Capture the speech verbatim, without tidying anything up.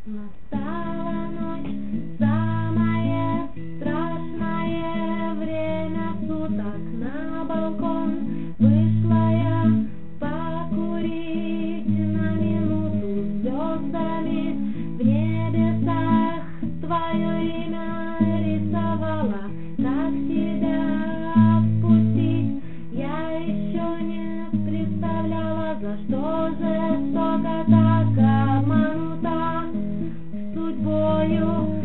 Настала ночь, самое страшное время суток. На балкон вышла я покурить на минуту. Звездами в небесах твое имя рисовала. Как тебя отпустить я еще не представляла. За что жестоко так обманута судьбою.